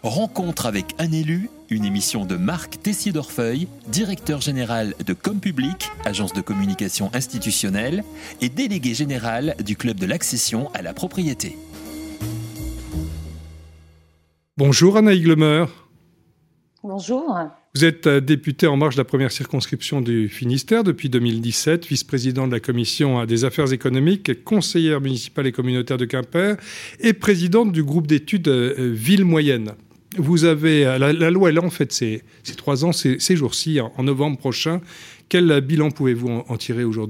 Rencontre avec un élu, une émission de Marc Tessier-Dorfeuille, directeur général de Compublic, agence de communication institutionnelle, et délégué général du Club de l'accession à la propriété. Bonjour Anna Higlemer. Bonjour. Vous êtes députée en marge de la première circonscription du Finistère depuis 2017, vice-présidente de la commission des affaires économiques, conseillère municipale et communautaire de Quimper et présidente du groupe d'études Ville Moyenne. Vous avez, la loi Elan fête ses 3 ans ces jours-ci, en novembre prochain. Quel bilan pouvez-vous en tirer aujourd'hui ?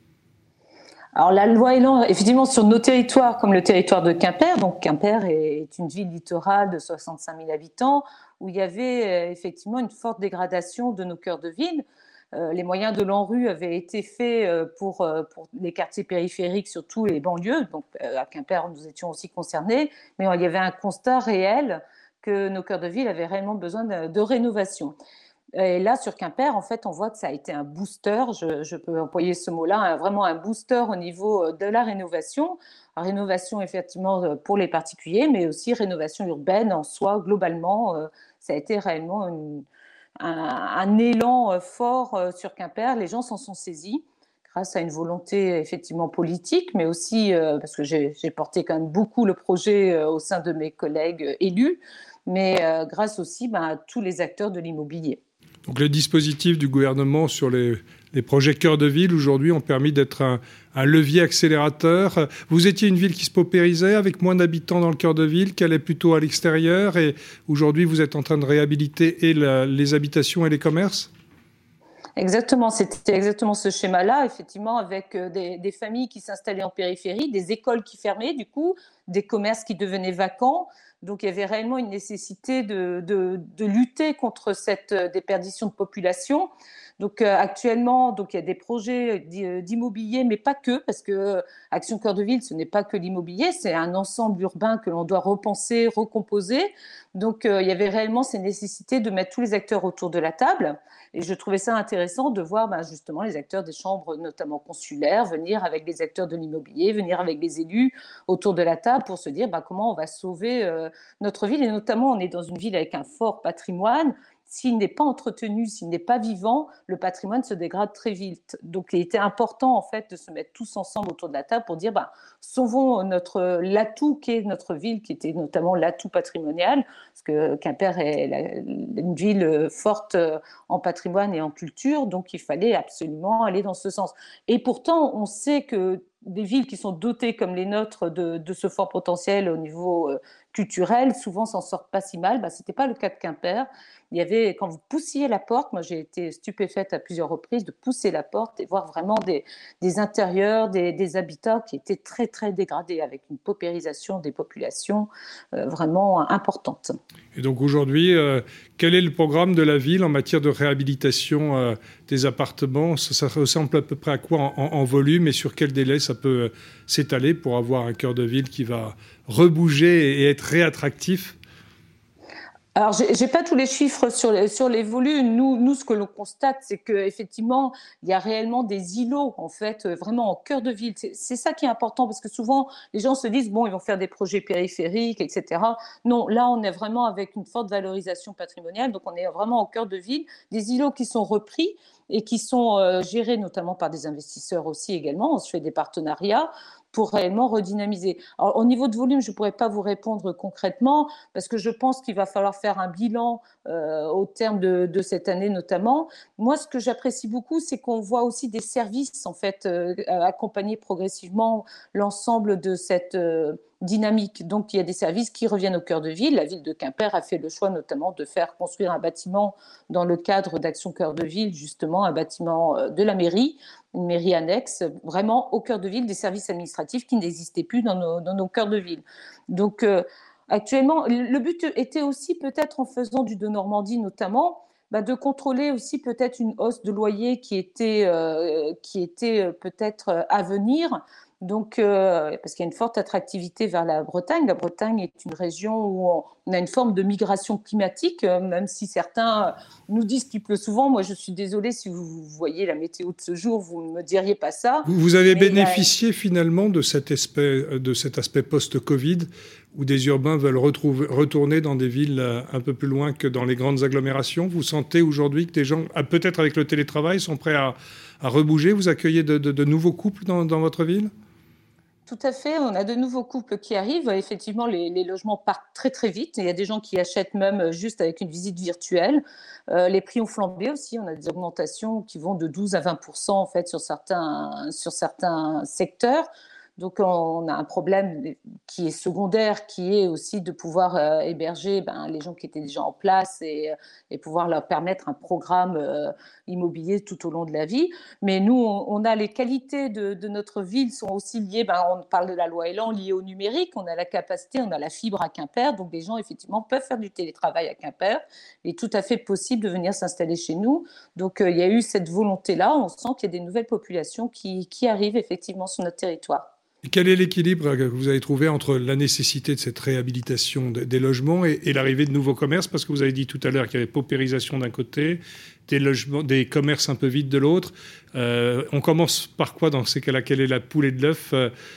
Alors la loi Elan, effectivement, sur nos territoires, comme le territoire de Quimper, donc Quimper est une ville littorale de 65 000 habitants, où il y avait effectivement une forte dégradation de nos cœurs de ville. Les moyens de l'ANRU avaient été faits pour les quartiers périphériques, surtout les banlieues. Donc à Quimper, nous étions aussi concernés, mais il y avait un constat réel que nos cœurs de ville avaient réellement besoin de rénovation. Et là, sur Quimper, en fait, on voit que ça a été un booster, je peux employer ce mot-là, vraiment un booster au niveau de la rénovation. Rénovation, effectivement, pour les particuliers, mais aussi rénovation urbaine en soi, globalement. Ça a été réellement un élan fort sur Quimper. Les gens s'en sont saisis grâce à une volonté, effectivement, politique, mais aussi parce que j'ai porté quand même beaucoup le projet au sein de mes collègues élus, mais grâce aussi à tous les acteurs de l'immobilier. Donc les dispositifs du gouvernement sur les projets cœur de ville aujourd'hui ont permis d'être un levier accélérateur. Vous étiez une ville qui se paupérisait avec moins d'habitants dans le cœur de ville, qui allait plutôt à l'extérieur, et aujourd'hui vous êtes en train de réhabiliter et les habitations et les commerces ? Exactement, c'était exactement ce schéma-là, effectivement, avec des familles qui s'installaient en périphérie, des écoles qui fermaient, du coup, des commerces qui devenaient vacants. Donc, il y avait réellement une nécessité de lutter contre cette déperdition de population. Donc, actuellement, donc, il y a des projets d'immobilier, mais pas que, parce que Action Cœur de Ville, ce n'est pas que l'immobilier, c'est un ensemble urbain que l'on doit repenser, recomposer. Donc, il y avait réellement ces nécessités de mettre tous les acteurs autour de la table. Et je trouvais ça intéressant de voir justement les acteurs des chambres, notamment consulaires, venir avec les acteurs de l'immobilier, venir avec les élus autour de la table pour se dire comment on va sauver notre ville. Et notamment, on est dans une ville avec un fort patrimoine. S'il n'est pas entretenu, s'il n'est pas vivant, le patrimoine se dégrade très vite. Donc, il était important, en fait, de se mettre tous ensemble autour de la table pour dire, sauvons l'atout qu'est notre ville, qui était notamment l'atout patrimonial, parce que Quimper est une ville forte en patrimoine et en culture, donc il fallait absolument aller dans ce sens. Et pourtant, on sait que des villes qui sont dotées comme les nôtres de ce fort potentiel au niveau culturel, souvent s'en sortent pas si mal. Ce n'était pas le cas de Quimper. Il y avait, quand vous poussiez la porte, moi j'ai été stupéfaite à plusieurs reprises de pousser la porte et voir vraiment des intérieurs, des habitats qui étaient très très dégradés, avec une paupérisation des populations vraiment importante. Et donc aujourd'hui, quel est le programme de la ville en matière de réhabilitation des appartements ? Ça ressemble à peu près à quoi en volume, et sur quel délai ça peut s'étaler pour avoir un cœur de ville qui va rebouger et être réattractif ? Alors, j'ai pas tous les chiffres sur les volumes. Nous, ce que l'on constate, c'est qu'effectivement, il y a réellement des îlots, en fait, vraiment en cœur de ville. C'est ça qui est important, parce que souvent, les gens se disent, ils vont faire des projets périphériques, etc. Non, là, on est vraiment avec une forte valorisation patrimoniale. Donc, on est vraiment au cœur de ville. Des îlots qui sont repris et qui sont gérés notamment par des investisseurs aussi également. On se fait des partenariats pour réellement redynamiser. Alors, au niveau de volume, je ne pourrais pas vous répondre concrètement, parce que je pense qu'il va falloir faire un bilan au terme de cette année notamment. Moi, ce que j'apprécie beaucoup, c'est qu'on voit aussi des services, en fait, accompagner progressivement l'ensemble de cette dynamique. Donc, il y a des services qui reviennent au cœur de ville. La ville de Quimper a fait le choix notamment de faire construire un bâtiment dans le cadre d'Action Cœur de Ville, justement un bâtiment de la mairie, une mairie annexe, vraiment au cœur de ville, des services administratifs qui n'existaient plus dans nos cœurs de ville. Donc, actuellement, le but était aussi peut-être, en faisant du Denormandie notamment, de contrôler aussi peut-être une hausse de loyer qui était peut-être à venir. Donc, parce qu'il y a une forte attractivité vers la Bretagne. La Bretagne est une région où on a une forme de migration climatique, même si certains nous disent qu'il pleut souvent. Moi, je suis désolée, si vous voyez la météo de ce jour, vous ne me diriez pas ça. Vous avez bénéficié finalement de cet aspect post-Covid, où des urbains veulent retourner dans des villes un peu plus loin que dans les grandes agglomérations. Vous sentez aujourd'hui que des gens, peut-être avec le télétravail, sont prêts à rebouger? Vous accueillez de nouveaux couples dans votre ville? Tout à fait, on a de nouveaux couples qui arrivent. Effectivement, les logements partent très très vite. Il y a des gens qui achètent même juste avec une visite virtuelle. Les prix ont flambé aussi. On a des augmentations qui vont de 12 à 20% en fait sur certains secteurs. Donc on a un problème qui est secondaire, qui est aussi de pouvoir héberger les gens qui étaient déjà en place et pouvoir leur permettre un programme immobilier tout au long de la vie. Mais nous, on a les qualités de notre ville sont aussi liées, on parle de la loi Elan, liées au numérique. On a la capacité, on a la fibre à Quimper, donc les gens effectivement peuvent faire du télétravail à Quimper. Il est tout à fait possible de venir s'installer chez nous. Donc il y a eu cette volonté-là. On sent qu'il y a des nouvelles populations qui arrivent effectivement sur notre territoire. Et quel est l'équilibre que vous avez trouvé entre la nécessité de cette réhabilitation des logements et l'arrivée de nouveaux commerces? Parce que vous avez dit tout à l'heure qu'il y avait paupérisation d'un côté, des commerces un peu vides de l'autre. On commence par quoi dans ces cas-là? Quelle est la poule et de l'œuf?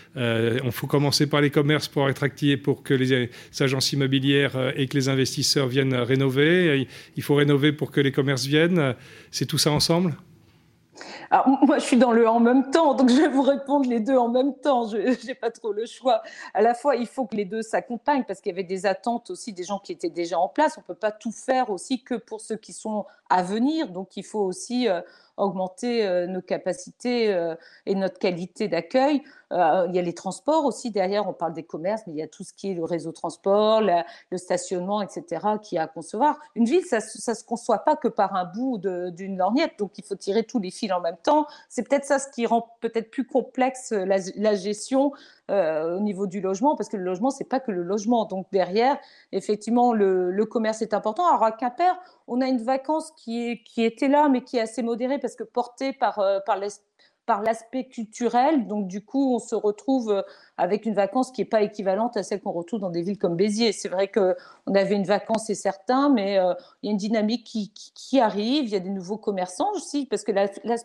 On faut commencer par les commerces pour être actifs, pour que les agences immobilières et que les investisseurs viennent rénover. Il faut rénover pour que les commerces viennent. C'est tout ça ensemble? Alors, moi, je suis dans le en même temps, donc je vais vous répondre les deux en même temps. Je n'ai pas trop le choix. À la fois, il faut que les deux s'accompagnent parce qu'il y avait des attentes aussi des gens qui étaient déjà en place. On ne peut pas tout faire aussi que pour ceux qui sont à venir. Donc, il faut aussi augmenter nos capacités et notre qualité d'accueil. Il y a les transports aussi derrière, on parle des commerces, mais il y a tout ce qui est le réseau transport, le stationnement, etc. qui est à concevoir. Une ville, ça se conçoit pas que par un bout d'une lorgnette, donc il faut tirer tous les fils en même temps. C'est peut-être ça ce qui rend peut-être plus complexe la gestion au niveau du logement, parce que le logement, c'est pas que le logement. Donc derrière, effectivement, le commerce est important. Alors à Quimper, on a une vacance qui était là, mais qui est assez modérée, parce que portée par l'aspect culturel. Donc, du coup, on se retrouve avec une vacance qui n'est pas équivalente à celle qu'on retrouve dans des villes comme Béziers. C'est vrai qu'on avait une vacance, c'est certain, mais il y a une dynamique qui arrive. Il y a des nouveaux commerçants aussi, parce que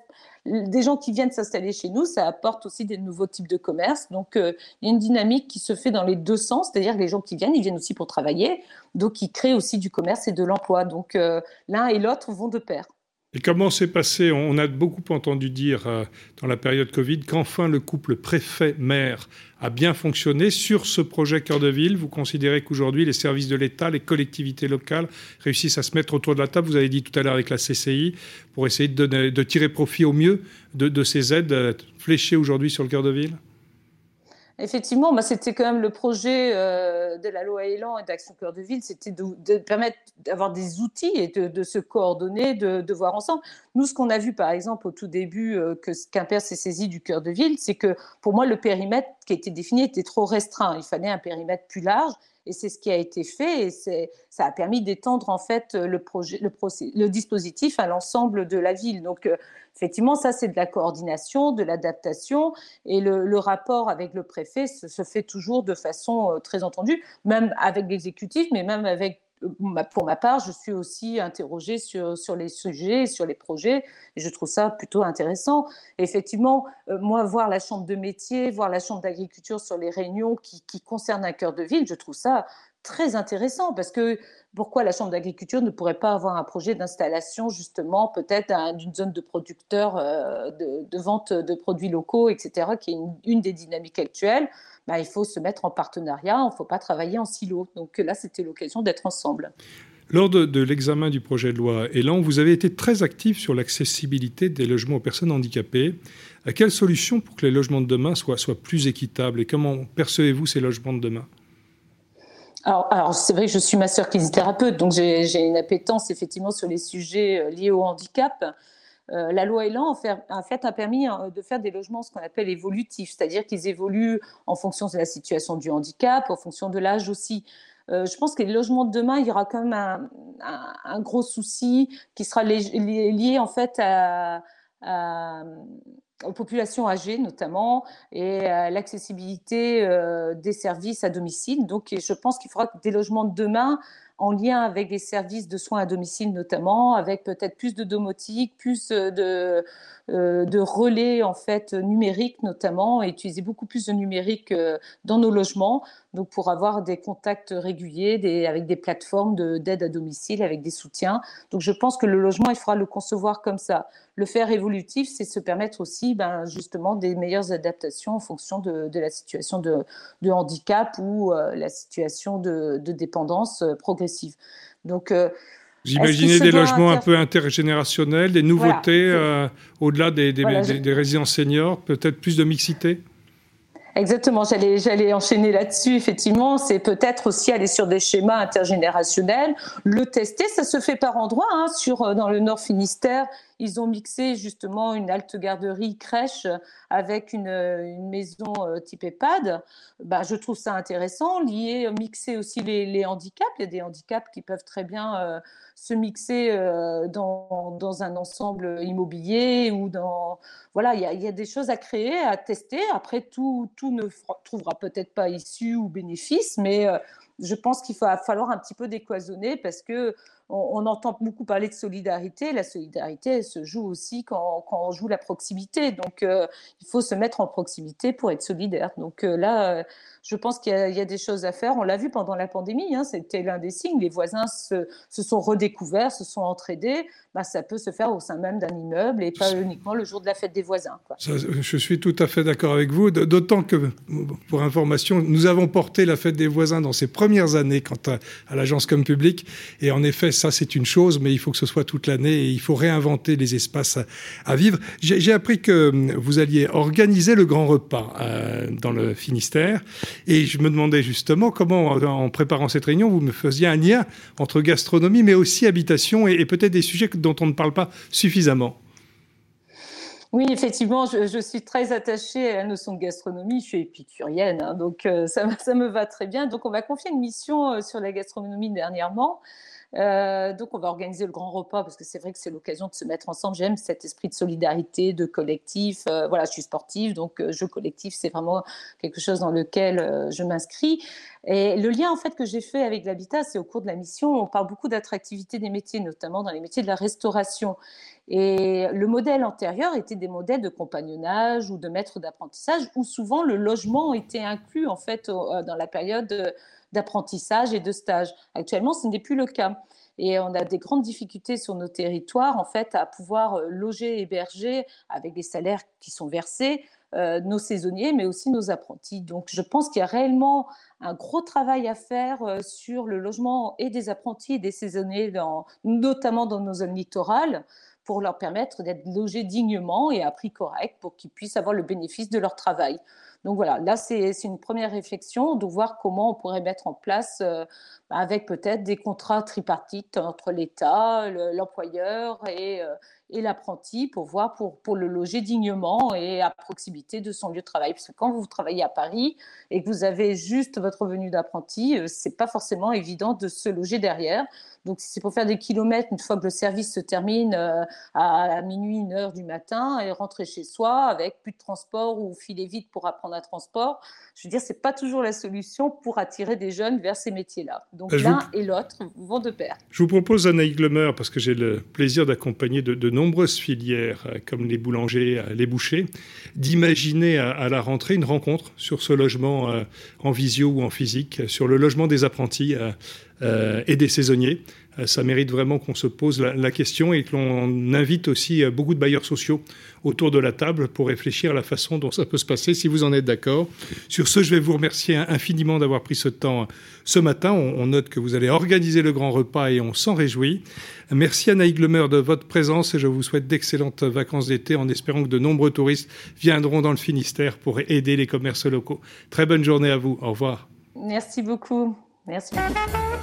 des gens qui viennent s'installer chez nous, ça apporte aussi des nouveaux types de commerce. Donc, il y a une dynamique qui se fait dans les deux sens. C'est-à-dire que les gens qui viennent, ils viennent aussi pour travailler. Donc, ils créent aussi du commerce et de l'emploi. Donc, l'un et l'autre vont de pair. Et comment s'est passé? On a beaucoup entendu dire dans la période Covid qu'enfin le couple préfet-maire a bien fonctionné. Sur ce projet Cœur de Ville, vous considérez qu'aujourd'hui les services de l'État, les collectivités locales réussissent à se mettre autour de la table? Vous avez dit tout à l'heure avec la CCI, pour essayer de tirer profit au mieux de ces aides fléchées aujourd'hui sur le Cœur de Ville? Effectivement, c'était quand même le projet de la loi Elan et d'Action Cœur de Ville, c'était de permettre d'avoir des outils et de se coordonner, de voir ensemble. Nous, ce qu'on a vu par exemple au tout début que Quimper s'est saisi du Cœur de Ville, c'est que pour moi le périmètre qui a été défini était trop restreint. Il fallait un périmètre plus large. Et c'est ce qui a été fait, et ça a permis d'étendre en fait le dispositif à l'ensemble de la ville. Donc effectivement, ça c'est de la coordination, de l'adaptation, et le rapport avec le préfet se fait toujours de façon très entendue, même avec l'exécutif, mais même avec. Pour ma part, je suis aussi interrogée sur les sujets, sur les projets, et je trouve ça plutôt intéressant. Et effectivement, moi, voir la chambre de métier, voir la chambre d'agriculture sur les réunions qui concernent un cœur de ville, je trouve ça très intéressant, parce que pourquoi la chambre d'agriculture ne pourrait pas avoir un projet d'installation justement peut-être d'une zone de producteurs de vente de produits locaux, etc., qui est une des dynamiques actuelles. Il faut se mettre en partenariat, il ne faut pas travailler en silo. Donc là, c'était l'occasion d'être ensemble. Lors de l'examen du projet de loi Elan, vous avez été très actif sur l'accessibilité des logements aux personnes handicapées. Quelle solution pour que les logements de demain soient plus équitables, et comment percevez-vous ces logements de demain? Alors, c'est vrai que je suis masseur kinésithérapeute, donc j'ai une appétence effectivement sur les sujets liés au handicap. La loi Elan en fait, a permis de faire des logements, ce qu'on appelle évolutifs, c'est-à-dire qu'ils évoluent en fonction de la situation du handicap, en fonction de l'âge aussi. Je pense que les logements de demain, il y aura quand même un gros souci qui sera lié en fait aux populations âgées notamment, et l'accessibilité des services à domicile. Donc je pense qu'il faudra que des logements de demain en lien avec les services de soins à domicile notamment, avec peut-être plus de domotique, plus de relais en fait numériques notamment, et utiliser beaucoup plus de numérique dans nos logements, donc pour avoir des contacts réguliers avec des plateformes d'aide à domicile, avec des soutiens. Donc je pense que le logement, il faudra le concevoir comme ça. Le faire évolutif, c'est se permettre aussi justement des meilleures adaptations en fonction de la situation de handicap ou la situation de dépendance progressive. Donc J'imaginais des logements un peu intergénérationnels, des nouveautés au-delà des résidences seniors, peut-être plus de mixité. Exactement, j'allais enchaîner là-dessus, effectivement. C'est peut-être aussi aller sur des schémas intergénérationnels, le tester, ça se fait par endroits. Dans le Nord Finistère, ils ont mixé justement une halte garderie crèche avec une maison type EHPAD. Je trouve ça intéressant. Mixer aussi les handicaps. Il y a des handicaps qui peuvent très bien se mixer dans un ensemble immobilier ou dans... Voilà, il y a des choses à créer, à tester. Après, tout ne trouvera peut-être pas issue ou bénéfice, mais je pense qu'il va falloir un petit peu décloisonner parce que on entend beaucoup parler de solidarité. La solidarité, elle se joue aussi quand on joue la proximité. Donc, il faut se mettre en proximité pour être solidaire. Donc là, je pense qu'il y a des choses à faire. On l'a vu pendant la pandémie, c'était l'un des signes. Les voisins se sont redécouverts, se sont entraidés. Ça peut se faire au sein même d'un immeuble et pas uniquement le jour de la fête des voisins, quoi. Ça, je suis tout à fait d'accord avec vous, d'autant que, pour information, nous avons porté la fête des voisins dans ces premières années quant à l'agence Comme Public, et en effet, ça c'est une chose, mais il faut que ce soit toute l'année et il faut réinventer les espaces à vivre. J'ai appris que vous alliez organiser le grand repas dans le Finistère, et je me demandais justement comment, en préparant cette réunion, vous me faisiez un lien entre gastronomie, mais aussi habitation, et peut-être des sujets dont on ne parle pas suffisamment. Oui, effectivement, je suis très attachée à la notion de gastronomie. Je suis épicurienne, donc ça me va très bien. Donc, on m'a confié une mission sur la gastronomie dernièrement. Donc, on va organiser le grand repas parce que c'est vrai que c'est l'occasion de se mettre ensemble. J'aime cet esprit de solidarité, de collectif. Voilà, je suis sportive, donc jeu collectif, c'est vraiment quelque chose dans lequel je m'inscris. Et le lien en fait que j'ai fait avec l'habitat, c'est au cours de la mission, on parle beaucoup d'attractivité des métiers, notamment dans les métiers de la restauration. Et le modèle antérieur était des modèles de compagnonnage ou de maître d'apprentissage, où souvent le logement était inclus en fait dans la période d'apprentissage et de stage. Actuellement, ce n'est plus le cas. Et on a des grandes difficultés sur nos territoires en fait à pouvoir loger, héberger avec des salaires qui sont versés nos saisonniers, mais aussi nos apprentis. Donc, je pense qu'il y a réellement un gros travail à faire sur le logement et des apprentis et des saisonniers, notamment dans nos zones littorales, pour leur permettre d'être logés dignement et à prix correct pour qu'ils puissent avoir le bénéfice de leur travail. Donc voilà, là c'est une première réflexion de voir comment on pourrait mettre en place avec peut-être des contrats tripartites entre l'État, l'employeur et l'apprenti pour voir pour le loger dignement et à proximité de son lieu de travail. Parce que quand vous travaillez à Paris et que vous avez juste votre revenu d'apprenti, c'est pas forcément évident de se loger derrière. Donc, si c'est pour faire des kilomètres, une fois que le service se termine à minuit, 1h du matin, et rentrer chez soi avec plus de transport ou filer vite pour apprendre un transport, je veux dire, c'est pas toujours la solution pour attirer des jeunes vers ces métiers-là. Donc, l'un et l'autre vont de pair. Je vous propose, Anaïs Glemer, parce que j'ai le plaisir d'accompagner de nombreuses filières, comme les boulangers, les bouchers, d'imaginer à la rentrée une rencontre sur ce logement en visio ou en physique, sur le logement des apprentis et des saisonniers. Ça mérite vraiment qu'on se pose la question et que l'on invite aussi beaucoup de bailleurs sociaux autour de la table pour réfléchir à la façon dont ça peut se passer, si vous en êtes d'accord. Sur ce, je vais vous remercier infiniment d'avoir pris ce temps ce matin. On note que vous allez organiser le grand repas et on s'en réjouit. Merci Anaïs Glemer de votre présence et je vous souhaite d'excellentes vacances d'été en espérant que de nombreux touristes viendront dans le Finistère pour aider les commerces locaux. Très bonne journée à vous. Au revoir. Merci beaucoup. Merci beaucoup.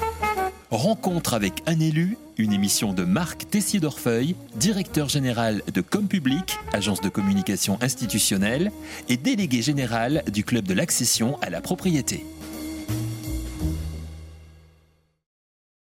Rencontre avec un élu, une émission de Marc Tessier-Dorfeuille, directeur général de Comme Public, agence de communication institutionnelle, et délégué général du Club de l'accession à la propriété.